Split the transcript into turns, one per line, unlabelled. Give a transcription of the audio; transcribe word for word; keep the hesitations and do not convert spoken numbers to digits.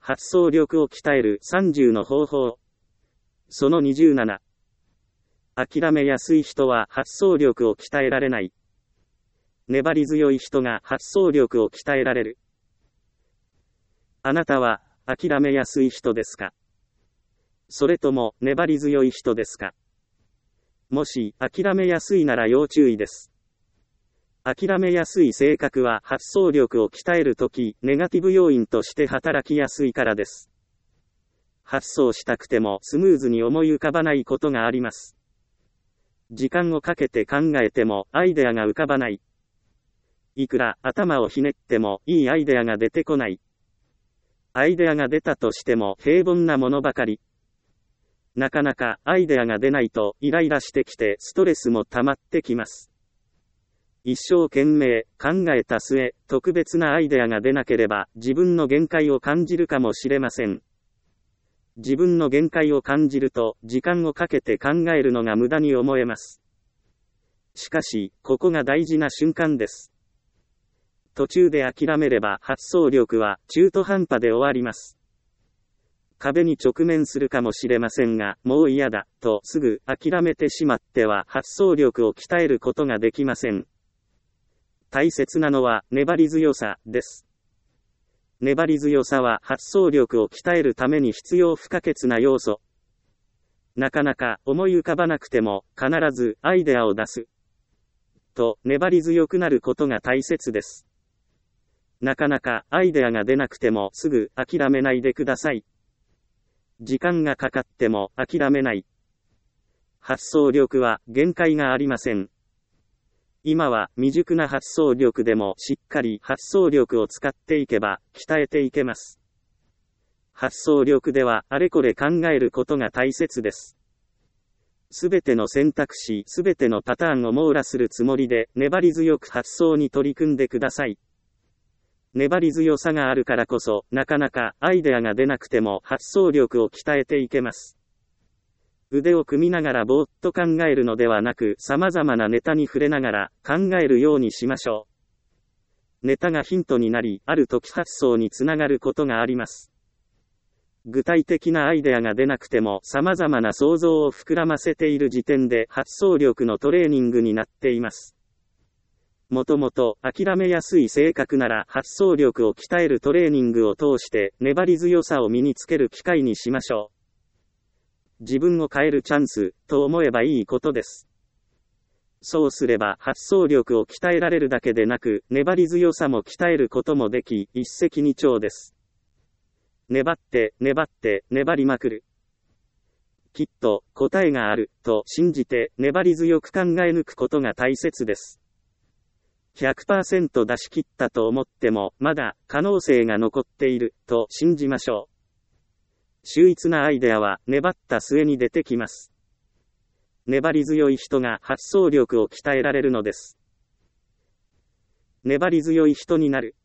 発想力を鍛えるさんじゅうの方法。そのにじゅうなな。諦めやすい人は発想力を鍛えられない。粘り強い人が発想力を鍛えられる。あなたは諦めやすい人ですか？それとも粘り強い人ですか？もし諦めやすいなら要注意です。諦めやすい性格は発想力を鍛えるとき、ネガティブ要因として働きやすいからです。発想したくてもスムーズに思い浮かばないことがあります。時間をかけて考えてもアイデアが浮かばない。いくら頭をひねってもいいアイデアが出てこない。アイデアが出たとしても平凡なものばかり。なかなかアイデアが出ないとイライラしてきてストレスも溜まってきます。一生懸命考えた末、特別なアイデアが出なければ自分の限界を感じるかもしれません。自分の限界を感じると時間をかけて考えるのが無駄に思えます。しかし、ここが大事な瞬間です。途中で諦めれば発想力は中途半端で終わります。壁に直面するかもしれませんが、もう嫌だ、とすぐ諦めてしまっては発想力を鍛えることができません。大切なのは粘り強さです。粘り強さは発想力を鍛えるために必要不可欠な要素。なかなか思い浮かばなくても必ずアイデアを出す。と粘り強くなることが大切です。なかなかアイデアが出なくてもすぐ諦めないでください。時間がかかっても諦めない。発想力は限界がありません。今は未熟な発想力でもしっかり発想力を使っていけば鍛えていけます。発想力ではあれこれ考えることが大切です。すべての選択肢、すべてのパターンを網羅するつもりで粘り強く発想に取り組んでください。粘り強さがあるからこそなかなかアイデアが出なくても発想力を鍛えていけます。腕を組みながらぼーっと考えるのではなく、様々なネタに触れながら考えるようにしましょう。ネタがヒントになり、ある時発想につながることがあります。具体的なアイデアが出なくても様々な想像を膨らませている時点で発想力のトレーニングになっています。もともと諦めやすい性格なら発想力を鍛えるトレーニングを通して粘り強さを身につける機会にしましょう。自分を変えるチャンス、と思えばいいことです。そうすれば発想力を鍛えられるだけでなく、粘り強さも鍛えることもでき、一石二鳥です。粘って、粘って、粘りまくる。きっと、答えがある、と信じて、粘り強く考え抜くことが大切です。ひゃくパーセント 出し切ったと思っても、まだ可能性が残っている、と信じましょう。秀逸なアイデアは粘った末に出てきます。粘り強い人が発想力を鍛えられるのです。粘り強い人になる。